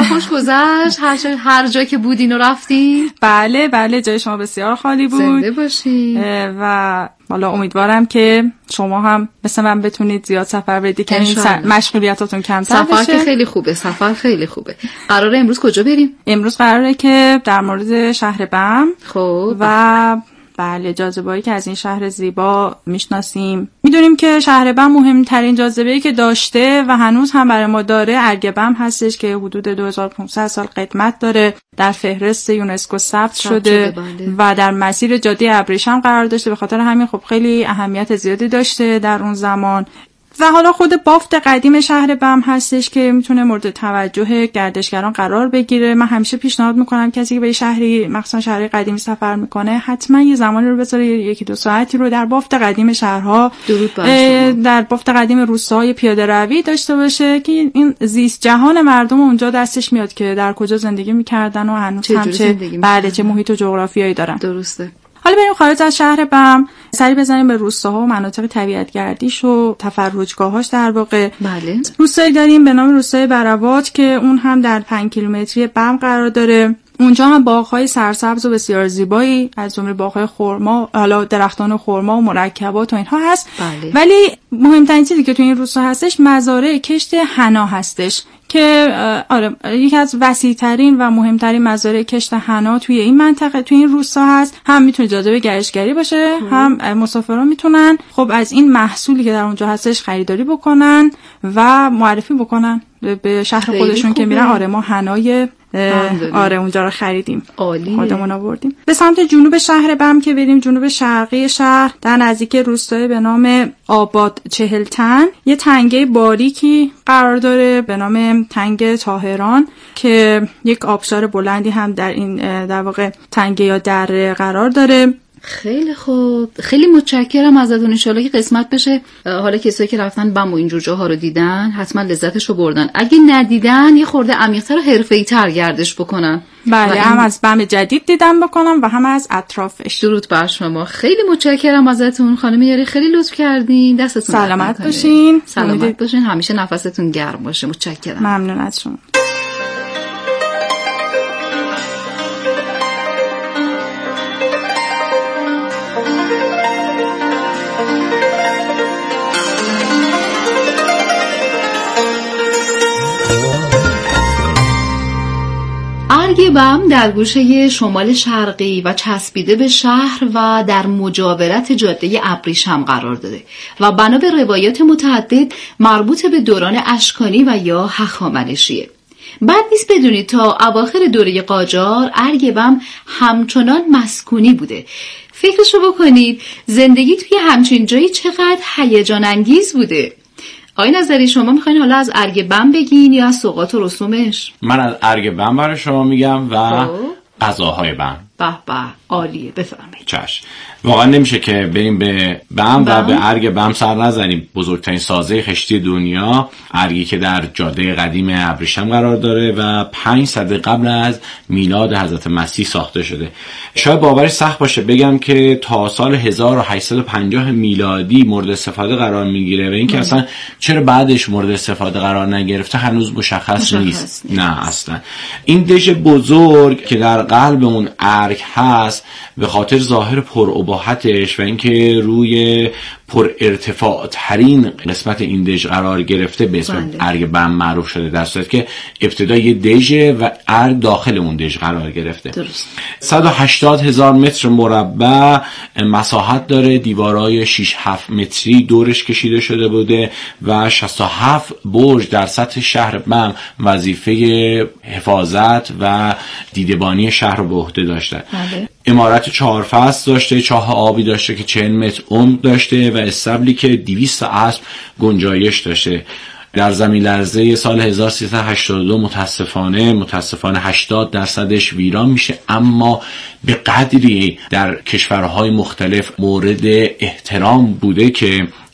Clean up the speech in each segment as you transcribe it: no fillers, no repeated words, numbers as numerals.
خوش گذشت؟ هر جا که بودین و رفتین؟ بله جای شما بسیار خالی بود. زنده باشین. و حالا امیدوارم که شما هم مثل من بتونید زیاد سفر برید که مشغولیتاتون کمتر بشه. سفر که خیلی خوبه، سفر خیلی خوبه. قراره امروز کجا بریم؟ امروز قراره که در مورد شهر بم خب و بله جاذبه‌ای که از این شهر زیبا میشناسیم. میدونیم که شهر بم مهمترین جاذبه‌ای که داشته و هنوز هم برای ما داره ارگ بم هستش که حدود 2500 سال قدمت داره، در فهرست یونسکو ثبت شده و در مسیر جاده ابریشم قرار داشته. به خاطر همین خب خیلی اهمیت زیادی داشته در اون زمان. و حالا خود بافت قدیم شهر بم هستش که میتونه مورد توجه گردشگران قرار بگیره. من همیشه پیشنهاد میکنم کسی که به شهری مخصوصا شهر قدیمی سفر میکنه حتما یه زمانی رو بذاره 1-2 ساعتی رو در بافت قدیم شهرها، در بافت قدیم روستاهای پیاده روی داشته باشه که این زیست جهان مردم اونجا دستش میاد که در کجا زندگی میکردن و هنوز هم چه محیط و جغرافیایی دارن. درسته. حالا بریم خارج از شهر بم، سری بزنیم به روستاها و مناطق طبیعت‌گردیش و تفرجگاهاش. در واقع بله روستایی داریم به نام روستای برواج که اون هم در 5 کیلومتری بم قرار داره. اونجا هم باغ‌های سرسبز و بسیار زیبایی از جمله باغ‌های خرما، حالا درختان خرما و مرکبات و اینها هست. بله. ولی مهمترین چیزی که تو این روستا هستش مزارع کشت حنا هستش که یکی از وسیع‌ترین و مهمترین مزارع کشت حنا توی این منطقه توی این روستا هست. هم میتونه جاذبه گردشگری باشه، هم مسافران میتونن خب از این محصولی که در اونجا هستش خریداری بکنن و معرفی بکنن به شهر خودشون که میرن ما حنای اونجا رو خریدیم، خودمون آوردیم. به سمت جنوب شهر بم که بریم، جنوب شرقی شهر در نزدیک روستای به نام آباد چهلتن یه تنگه باریکی قرار داره به نام تنگه طاهران که یک آبشار بلندی هم در این در واقع تنگه یا دره قرار داره. خیلی خوب، خیلی متشکرم ازتون. ان شاءالله که قسمت بشه. حالا کسایی که رفتن بم و اینجور جاها رو دیدن حتما لذتشو بردن. اگه ندیدن یه خورده عمیق‌تر و حرفه‌ای‌تر گردش بکنن. بله، هم از بم جدید دیدن بکنم و هم از اطرافش. درود بر شما. خیلی متشکرم ازتون خانم یاری، خیلی لطف کردین. دستتون سلامت باشین. سلامت باشین، همیشه نفستون گرم باشه. متشکرم. ممنون از شما. ارگ بم در گوشه شمال شرقی و چسبیده به شهر و در مجاورت جاده ابریشم قرار داده و بنا به روایات متعدد مربوط به دوران اشکانی و یا هخامنشیه. بعد نیست بدونید تا اواخر دوره قاجار ارگ بم همچنان مسکونی بوده. فکرشو بکنید زندگی توی همچین جایی چقدر هیجان انگیز بوده. آقای نظری شما میخواین حالا از ارگ بم بگین یا از سوغات و رسومش؟ من از ارگ بم برای شما میگم و غذاهای بم. به به، عالیه، بفرمایید. چشم. واقعا نمیشه که بریم به بم و به ارگ بم سر نزنیم. بزرگترین سازه خشتی دنیا، ارگی که در جاده قدیم ابریشم قرار داره و 5 صده قبل از میلاد حضرت مسیح ساخته شده. شاید باورش سخت باشه بگم که تا سال 1850 میلادی مورد استفاده قرار میگیره و اینکه اصلا چرا بعدش مورد استفاده قرار نگرفته هنوز مشخص نیست. نه اصلا. این دژ بزرگ که در قلب اون ارگ هست به خاطر ظاهر پراباحتش و اینکه روی پر ارتفاع ترین قسمت این دژ قرار گرفته به اسم ارگ بم معروف شده، در صورتی که ابتدا یه دژ و ارگ داخل اون دژ قرار گرفته. درست. 180,000 متر مربع مساحت داره، دیوارای 6-7 متری دورش کشیده شده بوده و 67 برج در سطح شهر بم وظیفه حفاظت و دیدبانی شهر رو به عهده داشتن. عمارت 4 فصل داشته، چاه آبی داشته که 40 متر عمق داشته و استبلی که 200 اسب گنجایش داشته. در زمین لرزه سال 1382 متاسفانه 80% ویران میشه، اما به قدری در کشورهای مختلف مورد احترام بوده که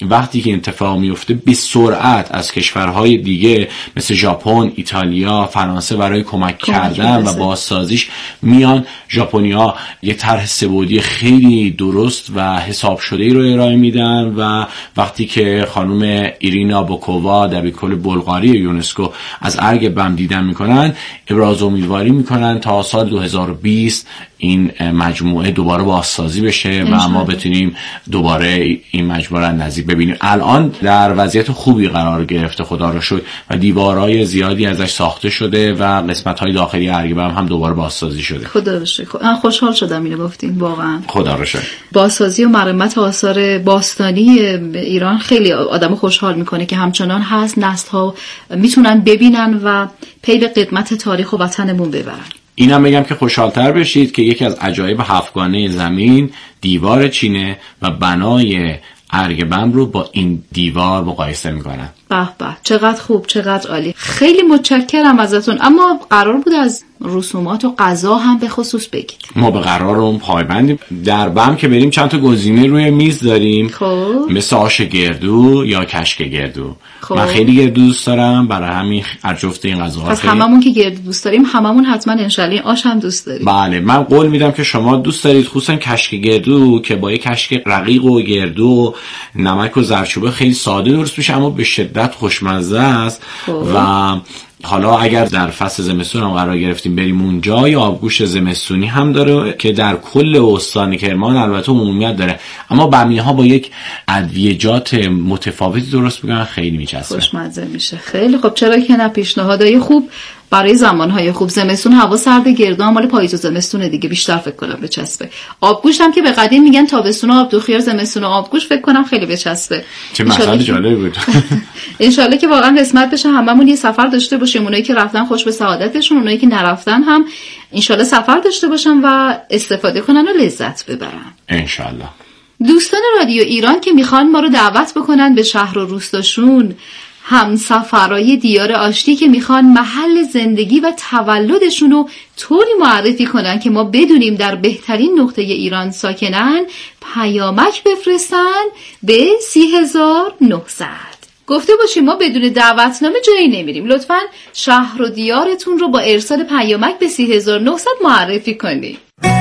وقتی که اتفاق میفته به سرعت از کشورهای دیگه مثل ژاپن، ایتالیا، فرانسه برای کمک کردن و بازسازیش میان. ژاپنی‌ها یه طرح سه‌بعدی خیلی درست و حساب شده‌ای رو ارائه میدن و وقتی که خانم ایرینا بوکووا دبیرکل بلغاری یونسکو از ارگ بم دیدن میکنن، ابراز امیدواری میکنن تا سال 2020 این مجموعه دوباره بازسازی بشه و ما بتونیم دوباره این مجموعه رو نزدیک ببینیم. الان در وضعیت خوبی قرار گرفته خدا رو شکر و دیوارهای زیادی ازش ساخته شده و قسمت‌های داخلی ارگ بم هم دوباره بازسازی شده. خدا رو شکر. من خوشحال شدم اینو گفتین واقعا. خدا رو شکر. بازسازی و مرمت آثار باستانی ایران خیلی آدمو خوشحال میکنه که همچنان هست، نسل‌ها میتونن ببینن و پی به قدمت تاریخ و وطنمون ببرن. اینم بگم که خوشحال‌تر بشید که یکی از عجایب هفتگانه زمین دیوار چینه و بنای ارگ بم رو با این دیوار مقایسه میکنن. به به، چقدر خوب، چقدر عالی. خیلی متشکرم ازتون. اما قرار بود از رسومات و قضا هم به خصوص بگید. ما به قرارمون پایبندیم. در بم که بریم چند تا گزینه روی میز داریم. خب مثل آش گردو یا کشک گردو. خب. من خیلی گردو دوست دارم، برای همین از جفت این غذاها پس هممون که گردو دوست داریم هممون حتما انشالله آش هم دوست داریم. بله، من قول میدم که شما دوست دارید، خصوصا کشک گردو که با یک کشک رقیق و گردو نمک و زردچوبه خیلی ساده درست میشه اما به شدت خوشمزه است. خب. و حالا اگر در فصل زمستون هم قرار گرفتیم بریم اونجا، یا آبگوشت زمستونی هم داره که در کل استان کرمان البته عمومیت داره، اما بمی‌ها با یک ادویجات متفاوتی درست میکنن، خیلی میچسبه، خوشمزه میشه. خیلی خب، چرا که نه. پیشنهادای خوب برای زمانهای خوب. زمستون هوا سرد، گردو هم مال پاییز و زمستونه دیگه، بیشتر فکر کنم بچسبه. آبگوشت هم که به قدیم میگن تابستون آب دو خیار، زمستون آبگوشت، فکر کنم خیلی بچسبه. چه مسئله جالبی بود. انشالله که واقعا قسمت بشه هممون یه سفر داشته باشیم، اونایی که رفتن خوش به سعادتشون، اونایی که نرفتن هم انشالله سفر داشته باشن و استفاده کنن و لذت ببرن انشالله. دوستان رادیو ایران که میخوان ما رو دعوت بکنن به شهر و روستاشون، همسفرای دیار آشتی که میخوان محل زندگی و تولدشون رو طوری معرفی کنن که ما بدونیم در بهترین نقطه ایران ساکنن، پیامک بفرستن به 30900. گفته باشیم ما بدون دعوتنامه جایی نمیریم. لطفاً شهر و دیارتون رو با ارسال پیامک به 30900 معرفی کنید.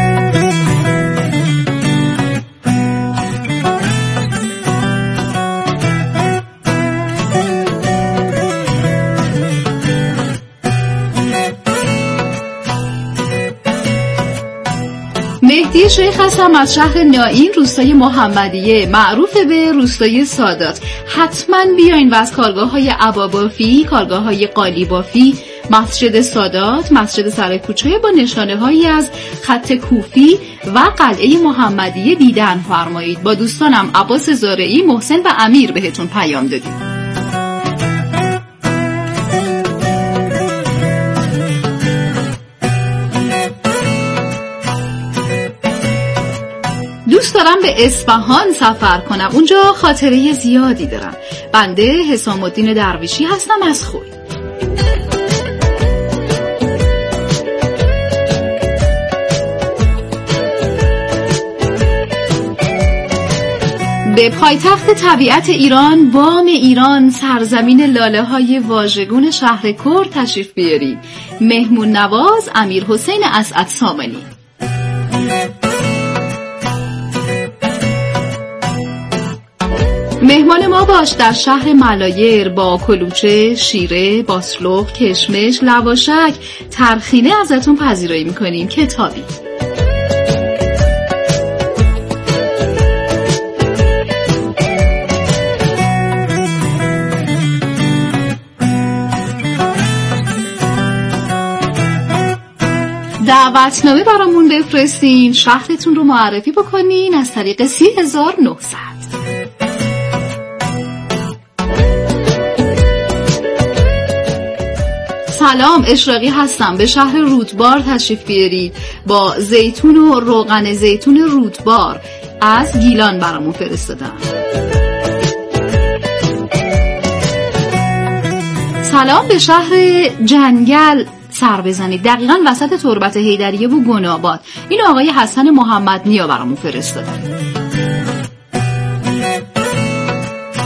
مهدی شیخ هستم از شهر نائین، روستای محمدیه، معروف به روستای سادات. حتما بیاین و از کارگاه‌های عبابافی، کارگاه‌های قالیبافی، مسجد سادات، مسجد سرکوچه با نشانه‌هایی از خط کوفی و قلعه محمدیه دیدن فرمایید. با دوستانم عباس زارعی، محسن و امیر بهتون پیام دادیم. دوست دارم به اصفهان سفر کنم، اونجا خاطره زیادی دارم. بنده حسام الدین درویشی هستم از خوی. به پایتخت طبیعت ایران، بام ایران، سرزمین لاله های واژگون شهر کرد تشریف بیارید. مهمون نواز امیر حسین اسعد سامانی. مهمان ما باش در شهر ملایر با کلوچه، شیره، باسلوق، کشمش، لواشک، ترخینه ازتون پذیرایی میکنیم. کتابی دعوتنامه برامون بفرستین، شهرتون رو معرفی بکنین از طریق 30900. سلام، اشراقی هستم. به شهر رودبار تشریف بیارید با زیتون و روغن زیتون رودبار از گیلان برامون فرستادن. سلام، به شهر جنگل سر بزنید، دقیقاً وسط تربت حیدریه و گناباد. این آقای حسن محمد نیا برامون فرستادن.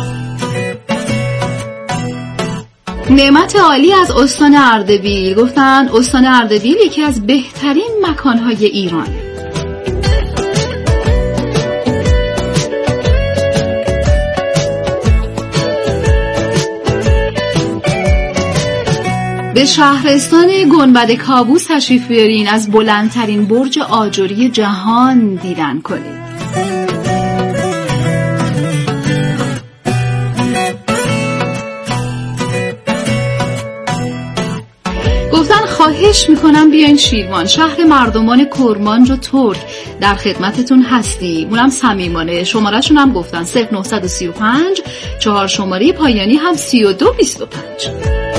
نعمت عالی از استان اردبیل گفتن استان اردبیل یکی از بهترین مکانهای ایرانه. به شهرستان گنبد کاووس تشریف بیارین، از بلندترین برج آجری جهان دیدن کنید. گفتن خواهش میکنم بیاین شیروان، شهر مردمان کرمانج و ترک، در خدمتتون هستیم. اونم صمیمانه. شماره‌شون هم گفتن 0935 4 شماره پایانی هم 3225.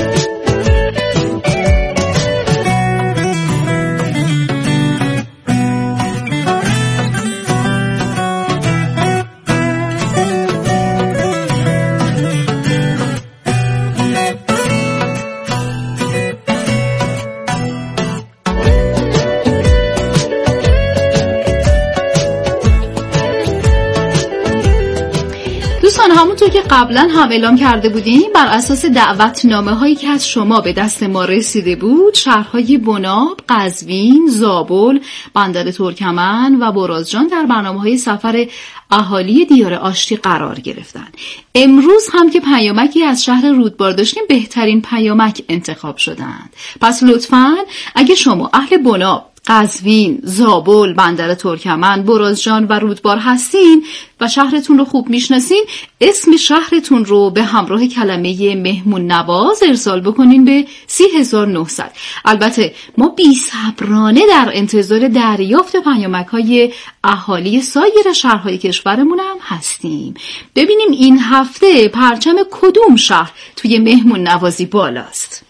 همونطور که قبلا هم اعلام کرده بودیم، بر اساس دعوتنامه هایی که از شما به دست ما رسیده بود، شهرهای بناب، قزوین، زابل، بندر ترکمن و برازجان در برنامه‌های سفر اهالی دیار آشتی قرار گرفتن. امروز هم که پیامکی از شهر رودبار داشتیم، بهترین پیامک انتخاب شدند. پس لطفاً اگه شما اهل بناب، قزوین، زابل، بندر ترکمن، برازجان و رودبار هستین و شهرتون رو خوب میشناسین، اسم شهرتون رو به همراه کلمه مهمون نواز ارسال بکنین به 30900. البته ما بی‌صبرانه در انتظار دریافت پیامک‌های اهالی سایر شهرهای کشورمون هم هستیم. ببینیم این هفته پرچم کدوم شهر توی مهمون نوازی بالاست.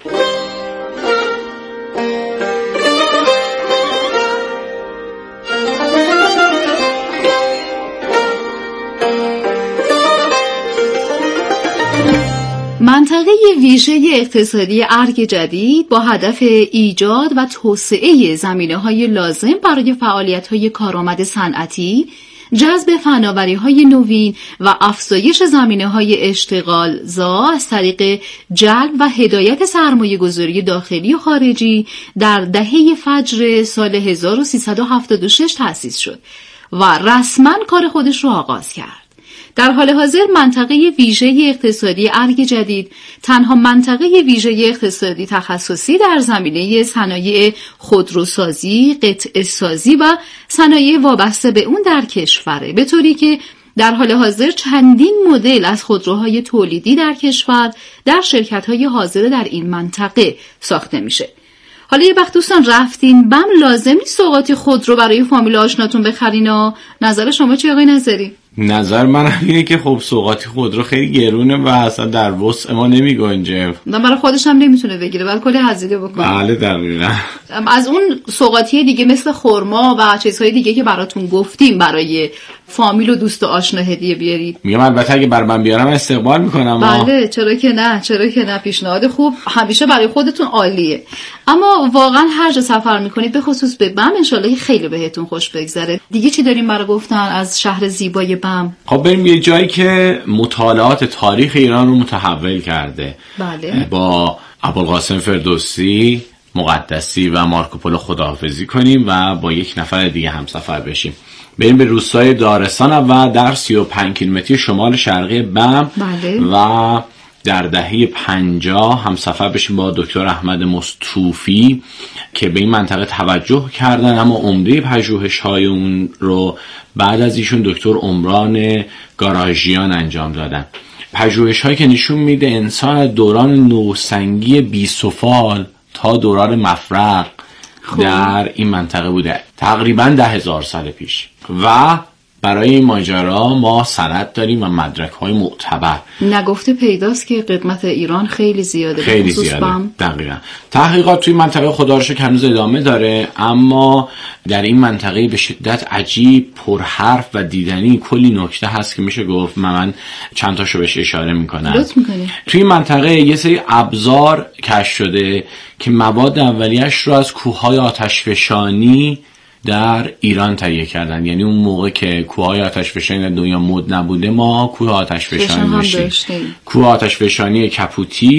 منطقه ویژه اقتصادی ارگ جدید با هدف ایجاد و توسعه زمینه‌های لازم برای فعالیت‌های کارآمد صنعتی، جذب فناوری‌های نوین و افزایش زمینه‌های اشتغالزا از طریق جلب و هدایت سرمایه‌گذاری داخلی و خارجی در دهه فجر سال 1376 تأسیس شد و رسماً کار خودش رو آغاز کرد. در حال حاضر منطقه ویژه اقتصادی ارگ جدید تنها منطقه ویژه اقتصادی تخصصی در زمینه صنایع خودروسازی، قطعه‌سازی و صنایع وابسته به اون در کشوره، به طوری که در حال حاضر چندین مدل از خودروهای تولیدی در کشور در شرکت‌های حاضر در این منطقه ساخته میشه. حالا یه وقت دوستان رفتین بم، لازم نیست سوغاتی خودرو برای فامیل آشناتون بخرین. نظر شما چیه آقای نظری؟ نظر من اینه که خب سوغاتی خودرو خیلی گرونه و اصلا در وسع ما نمیگنجه. برای خودش هم نمیتونه بگیره، باید کلی هزینه بکنه. بله دقیقاً. از اون سوغاتی دیگه مثل خرما و چیزهای دیگه که براتون گفتیم برای فامیل و دوست و آشنا هدیه بیارید. میگم البته اگه بر من بیارم استقبال میکنم. بله چرا که نه، پیشنهاد خوب همیشه برای خودتون عالیه. اما واقعا هر جا سفر میکنید به خصوص به بم انشالله خیلی بهتون خوش بگذره. دیگه چی داریم برای گفتن از شهر زیبای بم؟ خب بریم یه جایی که مطالعات تاریخ ایران رو متحول کرده. بله. با ابوالقاسم فردوسی، مقدسی و مارکوپولو خداحافظی کنیم و با یک نفر دیگه همسفر بشیم. بریم به روستای دارستان و در 35 کیلومتری شمال شرقی بم. بله. و در دهه 50 همسفر بشیم با دکتر احمد مستوفی که به این منطقه توجه کردن، اما عمده پژوهش‌های اون رو بعد از ایشون دکتر عمران گاراژیان انجام دادن. پژوهش‌هایی که نشون میده انسان دوران نوسنگی بی‌سفال تا دوران مفرق در این منطقه بوده، تقریباً 10,000 سال پیش. و برای این ماجرا ما سند داریم و مدرک‌های معتبر. نگفته پیداست که قدمت ایران خیلی زیاده، خیلی زیاده. دقیقاً. تحقیقات توی منطقه خدا رو شکر هنوز ادامه داره، اما در این منطقه به شدت عجیب، پرحرف و دیدنی کلی نکته هست که میشه گفت. من چند تاشو بهش اشاره میکنم. لطف میکنی. توی این منطقه یه سری ابزار کشف شده که مواد اولیه‌اش رو از کوههای آتشفشانی در ایران تهیه کردن. یعنی اون موقع که کوههای آتشفشانی در دنیا مد نبوده، ما کوه آتشفشانی داشتیم. کوه آتشفشانی کپوتی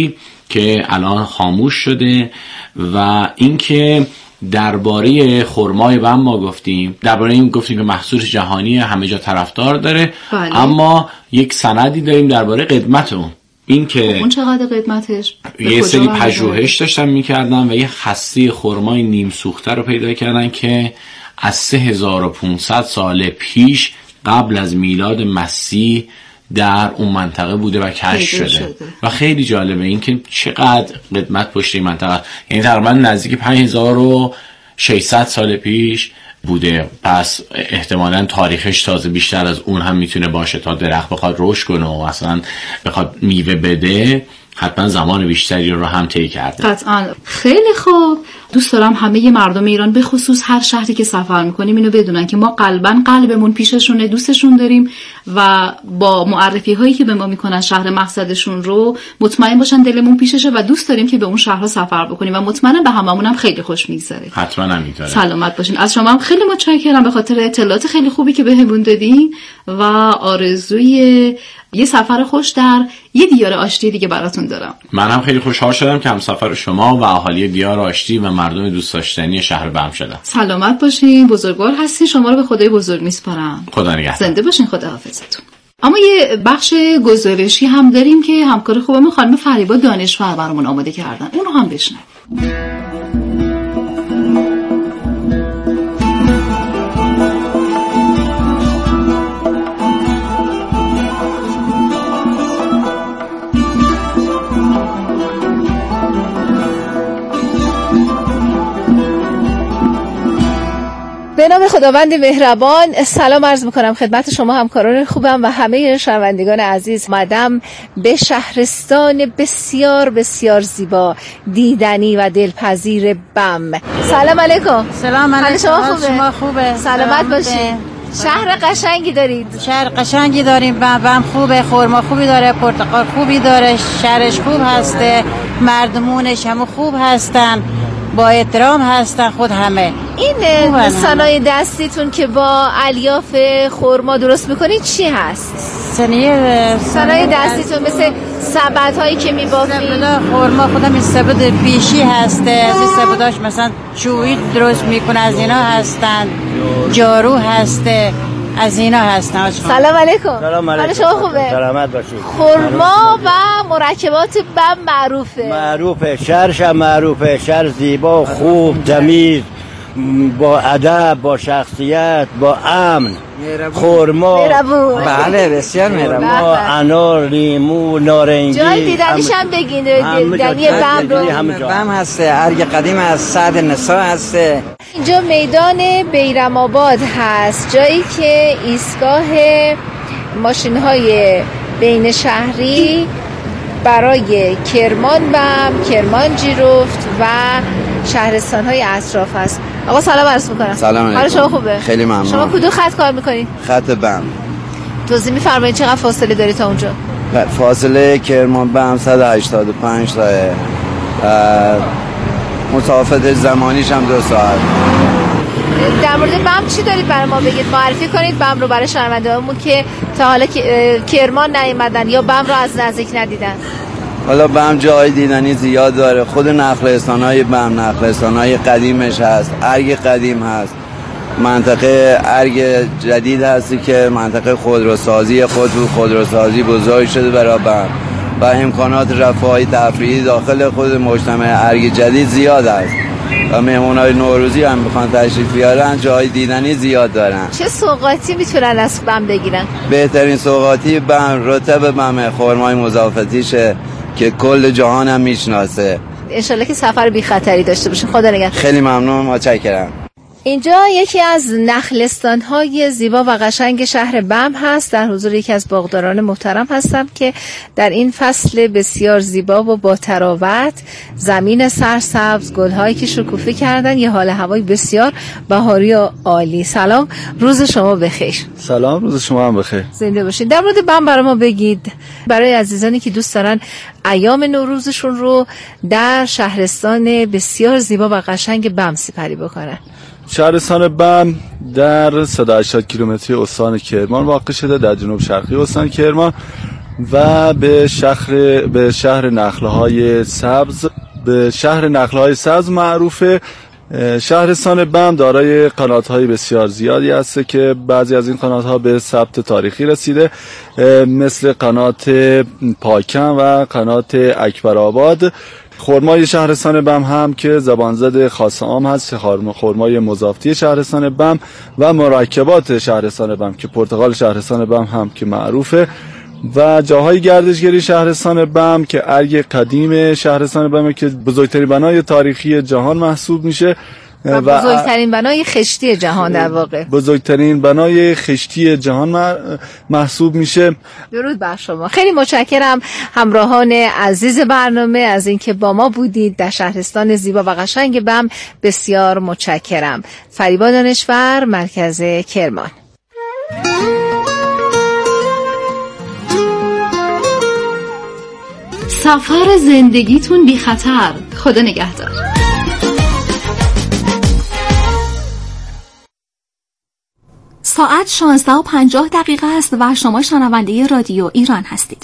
که الان خاموش شده. و اینکه درباره خرمای بم ما گفتیم، درباره این گفتیم که محصول جهانی همه جا طرفدار داره. بله. اما یک سندی داریم درباره قدمت این که اون چقدر قدمتش؟ یه سری پژوهش داشتن میکردن و یه خسته خرمای نیم سوخته رو پیدا کردن که از 3500 سال پیش قبل از میلاد مسیح در اون منطقه بوده و کشف شده و خیلی جالبه این که چقدر قدمت پشت این منطقه، یعنی تقریبا نزدیک 5600 سال پیش بوده. پس احتمالاً تاریخش تازه بیشتر از اون هم میتونه باشه. تا درخت بخواد رشد کنه و اصلا بخواد میوه بده حتما زمان بیشتری رو هم طی کرده. قطعاً. خیلی خوب، دوست دارم همه مردم ایران به خصوص هر شهری که سفر میکنیم اینو بدونن که ما قلبمون پیششونه، دوستشون داریم و با معرفی هایی که به ما میکنن شهر مقصدشون رو مطمئن باشن دلمون پیششه و دوست داریم که به اون شهرها سفر بکنیم و مطمئنم به هممون هم خیلی خوش میگذره. حتما همینطوره. سلامت باشین. از شما هم خیلی متشکرم به خاطر اطلاعات خیلی خوبی که بهمون دادین و آرزوی یه سفر خوش در یه دیار آشتی دیگه براتون دارم. من هم خیلی خوشحال شدم که همسفر شما و اهالی دیار آشتی و مردم دوست داشتنی شهر بم شدم. سلامت باشین، بزرگوار هستین. شما رو به خدای بزرگ میسپارم. خدا نگهدار. زنده باشین. خداحافظتون. اما یه بخش گزارشی هم داریم که همکار خوبمون خانم فریبا دانشور برامون آماده کردن. اون رو هم بشنویم. به نام خداوند مهربان سلام عرض میکنم خدمت شما همکاران خوبم و همه شنوندگان عزیز. اومدم به شهرستان بسیار بسیار زیبا، دیدنی و دلپذیر بم. سلام علیکم. سلام علیکم. شما خوبه؟ سلامت باشین. شهر قشنگی دارید. شهر قشنگی داریم. بم خوبه، خرما خوبی داره، پرتقال خوبی داره، شهرش خوب هسته، مردمونش هم خوب هستن، با احترام هستن خود همه. این صنایع دستیتون که با الیاف خرما درست میکنید چی هست؟ صنایع دستیتون مثل سبد هایی که میبافید؟ سبد خرما خودم این سبد پیشی هسته، از این سبداش مثلا چویی درست میکنه، از اینا هستن، جارو هسته، از اینا هستن. سلام علیکم. سلام علیکم. شما خوبه؟ سلامت باشید. خرما و مرکبات بم معروفه. شهرش هم معروفه. شهر زیبا، خوب، تمیز، با ادب، با شخصیت، با امن. خرما بله بسیار مهربون. انار، لیمو، نارنگی. جای دیدنیش هم بگین. دیدنی بم رو. بم هسته، ارگ قدیم هست، سعد نسا هسته. اینجا میدان بیرم آباد هست، جایی که ایستگاه ماشین های بین شهری برای کرمان بم، کرمان جیرفت و شهرستان های اطراف هست. آقا سلام عرض میکنم. سلام علیکم. حال شما خوبه؟ خیلی ممنون. شما کدوم خط کار میکنید؟ خط بم. توضیح میفرمایید چقدر فاصله داری تا اونجا؟ فاصله کرمان بم 185 تاه. مسافت زمانیش هم 2 ساعت. در مورد بم چی دارید برای ما بگید؟ معرفی کنید بم رو برای شنونده‌هامون که تا حالا کرمان نیومدن یا بم رو از نزدیک ندیدن. حالا بم جای دیدنی زیاد داره. خود نخلستان‌های بم نخلستان‌های قدیمش هست، ارگ قدیم هست، منطقه ارگ جدید هستی که منطقه خودروسازی خودروسازی بزرگ شده برای بم و امکانات رفاهی تفریحی داخل خود مجتمع ارگ جدید زیاد است و مهمونای نوروزی هم میخوان تشریف بیارن، جای دیدنی زیاد دارن. چه سوغاتی میتونن از بم بگیرن؟ بهترین سوغاتی بم رطب بم خرمای مضافتیشه که کل جهان هم میشناسه. انشالله که سفر بی خطری داشته باشین. خدا نگهدار. خیلی ممنون، متشکرم. اینجا یکی از نخلستان‌های زیبا و قشنگ شهر بم هست. در حضور یکی از باغداران محترم هستم که در این فصل بسیار زیبا و با تراوت، زمین سرسبز، گل‌هایی که شکوفه کردن، یه حال هوای بسیار بهاری و عالی. سلام، روز شما بخیر. سلام، روز شما هم بخیر. زنده باشین. در مورد بم برای ما بگید، برای عزیزانی که دوست دارن ایام نوروزشون رو در شهرستان بسیار زیبا و قشنگ بم سپری بکنن. شهرستان بم در 180 کیلومتری استان کرمان واقع شده، در جنوب شرقی استان کرمان و به شهر نخله‌های سبز معروفه. شهرستان بم دارای قنات‌های بسیار زیادی است که بعضی از این قنات‌ها به ثبت تاریخی رسیده، مثل قنات پاکن و قنات اکبرآباد. خرمای شهرستان بم هم که زبانزد خاص عام هست، خرمای مضافتی شهرستان بم و مرکبات شهرستان بم که پرتقال شهرستان بم هم که معروفه. و جاهای گردشگری شهرستان بم که ارگ قدیم شهرستان بم که بزرگترین بنای تاریخی جهان محسوب میشه و بزرگترین بنای خشتی جهان در واقع بزرگترین بنای خشتی جهان محسوب میشه. درود بر شما. خیلی متشکرم همراهان عزیز برنامه از اینکه با ما بودید در شهرستان زیبا و قشنگ بم. بسیار متشکرم. فریبا دانشور، مرکز کرمان. سفر زندگیتون بی خطر. خدا نگهدار. ساعت 16:50 است و شما شنونده رادیو ایران هستید.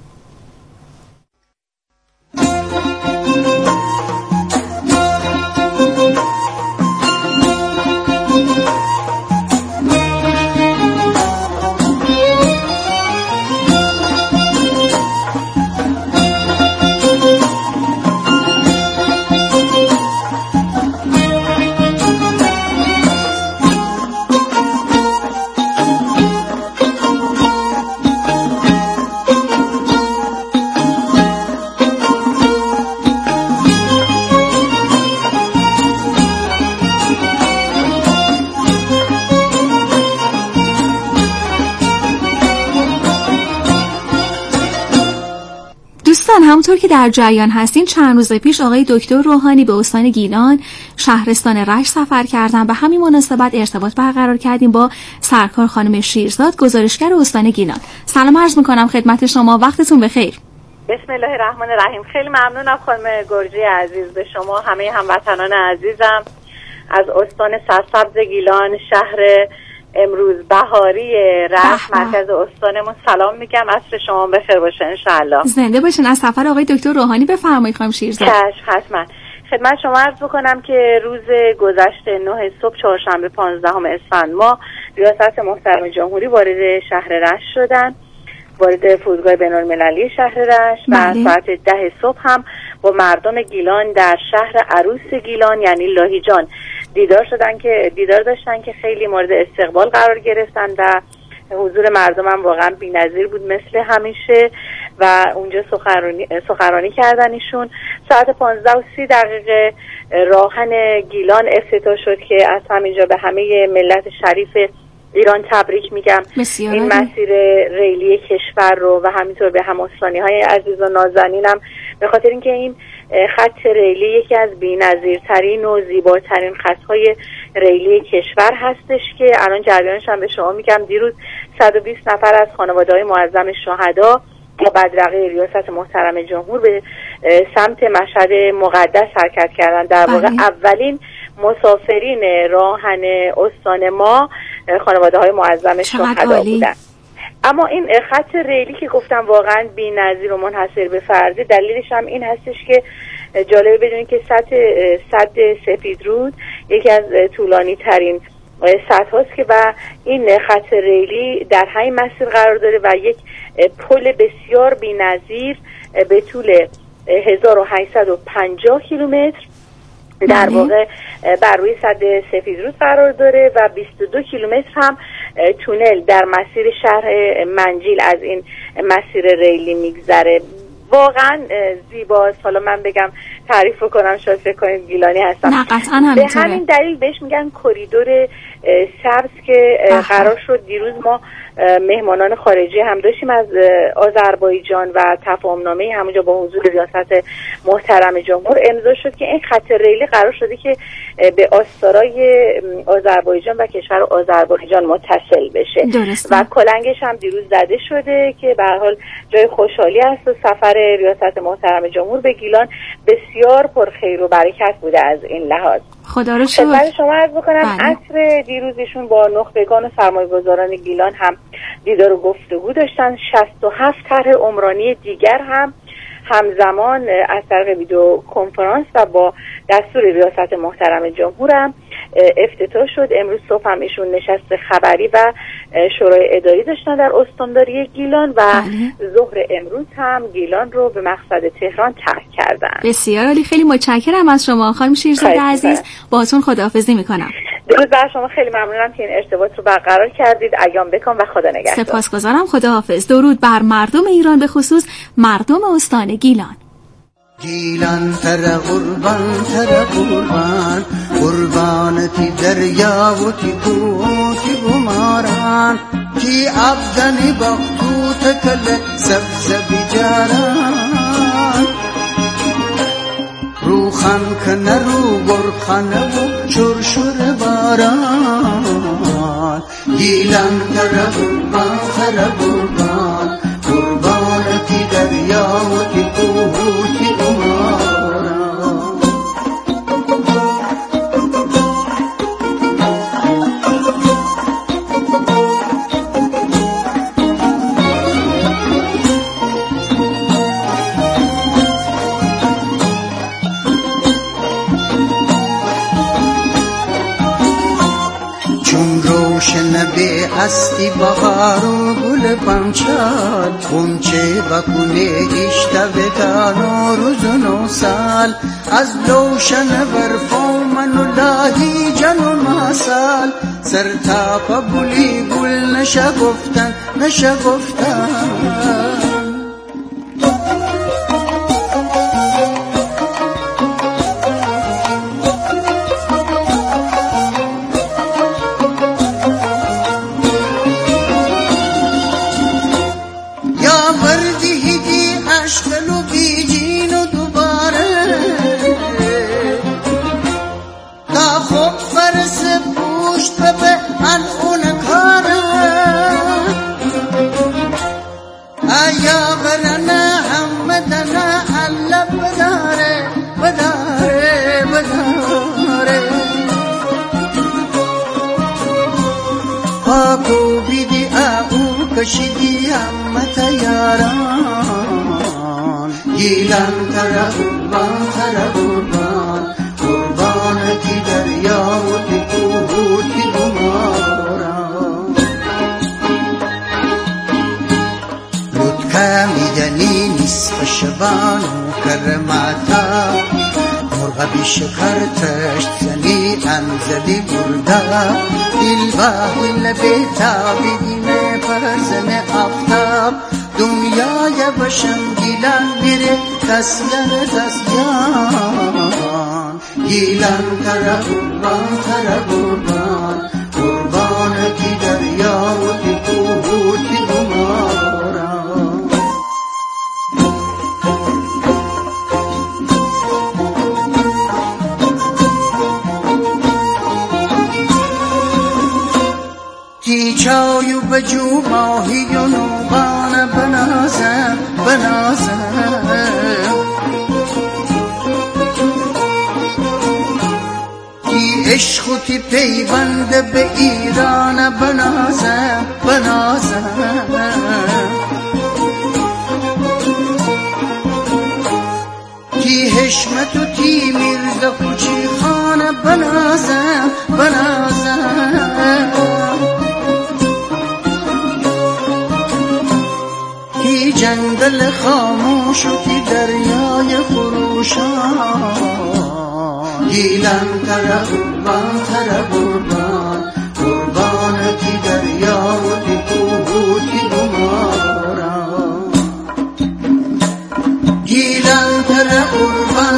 همونطور که در جریان هستین، چند روز پیش آقای دکتر روحانی به استان گیلان شهرستان رشت سفر کردن. به همین مناسبت ارتباط برقرار کردیم با سرکار خانم شیرزاد، گزارشگر استان گیلان. سلام عرض میکنم خدمت شما، وقتتون بخیر. بسم الله الرحمن الرحیم. خیلی ممنونم خانم گرجی عزیز، به شما همه هموطنان عزیزم از استان سرسبز گیلان، شهر امروز بهاری رشت، مرکز استانمون سلام میگم. عصر شما بخیر باشه انشاءالله. زنده باشین. از سفر آقای دکتر روحانی بفرمایید خانم شیرزاد. حتما. خدمت شما عرض بکنم که روز گذشته 9 صبح چهارشنبه 15 اسفند ماه ریاست محترم جمهوری وارد شهر رشت شدن، وارد فرودگاه بین‌المللی شهر رشت و ساعت 10 صبح هم با مردم گیلان در شهر عروس گیلان یعنی لاهیجان دیدار داشتن که خیلی مورد استقبال قرار گرفتن و حضور مردم هم واقعا بی‌نظیر بود مثل همیشه و اونجا سخنرانی کردن ایشون. ساعت 15:30 راهن گیلان افتتاح شد که از همینجا به همه ملت شریف ایران تبریک میگم این مسیر ریلی کشور رو و همینطور به هم‌استانی‌های عزیز و نازنینم، به خاطر اینکه این خط ریلی یکی از بی‌نظیرترین و زیباترین خطهای ریلی کشور هستش که الان جریانش هم به شما میگم. دیروز 120 نفر از خانواده‌های معظم شهدا با بدرقه ریاست محترم جمهور به سمت مشهد مقدس حرکت کردن. در واقع اولین مسافرین راهن استان ما خانواده‌های معظم شهدا بودن. اما این خط ریلی که گفتم واقعا بی‌نظیر و منحصر به فرده، دلیلش هم این هستش که جالبه بدونید که سد سفیدرود یکی از طولانی ترین سد هاست که و این خط ریلی در همین مسیر قرار داره و یک پل بسیار بی‌نظیر به طول 1850 کیلومتر در واقع بر روی سد سفیدرود قرار داره و 22 کیلومتر هم تونل در مسیر شهر منجیل از این مسیر ریلی میگذره. واقعا زیباست. حالا من بگم تعریف کنم شاید فکر کنید گیلانی هستم. نه قطعا همینطوره. به همین دلیل بهش میگن کریدور سبز که قرار شد دیروز ما مهمانان خارجی هم داشتیم از آذربایجان و تفاهمنامه همونجا با حضور ریاست محترم جمهور امضا شد که این خط ریلی قرار شده که به آستارای آذربایجان و کشور آذربایجان متصل بشه. درسته. و کلنگش هم دیروز زده شده که به هر حال جای خوشحالی است و سفر ریاست محترم جمهور به گیلان بسیار بسیار پرخیر و برکت بوده از این لحاظ. خدا رو شکر. خدمت شما عرض بکنم عصر دیروزشون با نخبگان و سرمایه‌گذاران گیلان هم دیدار و گفتگو داشتن. 67 طرح عمرانی دیگر هم همزمان از طریق ویدیو کنفرانس و با دستور ریاست محترم جمهور هم افتتاح شد. امروز صبح هم ایشون نشست خبری و شورای اداری داشتن در استانداری گیلان و ظهر امروز هم گیلان رو به مقصد تهران ترک کردن. بسیار عالی، خیلی متشکرم از شما خانم شیرزاده عزیز. باهاتون خداحافظی میکنم. درود بر شما، خیلی ممنونم که این ارتباط رو برقرار کردید. ایام بکن و خدا نگهدار. سپاسگزارم، خداحافظ. درود بر مردم ایران، به خصوص مردم استان گیلان. گیلان تر قربان قربانتی دریا و تی کوتی بماران کی افغانی بختوت کل سبز بیجاران روخان کنه رو برخانه و شرشور باران گیلان تر قربان قربانتی دریا و تی کوتی نبی هستی بهار و گل پنچال خونچه بکنه اشتا بتانو روز نو سال از لوشن برفو منو لاهی جنو مسال سر تاپا بولی گل نشه گفتن کشیدی همت یاران گیلان تر قربانتی دریا و تی کوتی بماران لطکه میدنی نصف شبان و کرماتا مرغ بیشکر تشت زنی انزلی برده دل با دل بیتابی دینه پرزن آفتاب دنیای بشم گیلان میره دستیان گیلان تر قربانتی دریا و تی کوتی بماران کی چایو بجو ماهی و نوبان بنازم کی عشق و تی پیوند به ایران بنازم کی حشمت و تی میرزا کوچی خانه بنازم کی جنگل خاموش و کی دریای خروشان گیلان تر قربانتی دریا و تی کوتی بماران گیلان تر قربان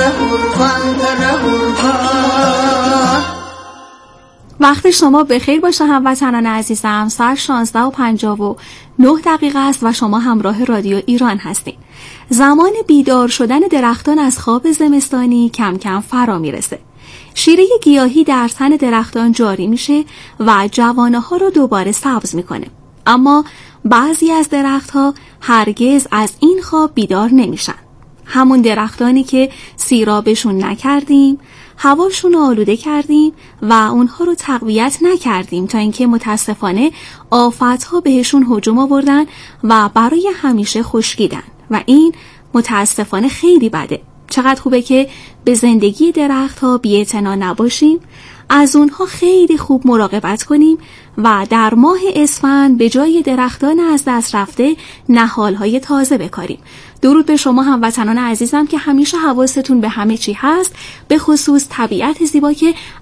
وقت شما بخیر باشه هموطنان عزیزم. ساعت 16:59 است و شما همراه رادیو ایران هستید. زمان بیدار شدن درختان از خواب زمستانی کم کم فرا میرسه. شیره گیاهی در تن درختان جاری میشه و جوانه ها رو دوباره سبز میکنه. اما بعضی از درختها هرگز از این خواب بیدار نمیشن. همون درختانی که سیرابشون نکردیم، هواشون رو آلوده کردیم و اونها رو تقویت نکردیم تا اینکه متاسفانه آفت‌ها بهشون هجوم آوردن و برای همیشه خشکیدن و این متاسفانه خیلی بده. چقدر خوبه که به زندگی درخت‌ها بی‌اعتنا نباشیم، از اونها خیلی خوب مراقبت کنیم و در ماه اسفند به جای درختان از دست رفته نهال‌های تازه بکاریم. درود به شما هموطنان عزیزم که همیشه حواستون به همه چی هست، به خصوص طبیعت زیبا که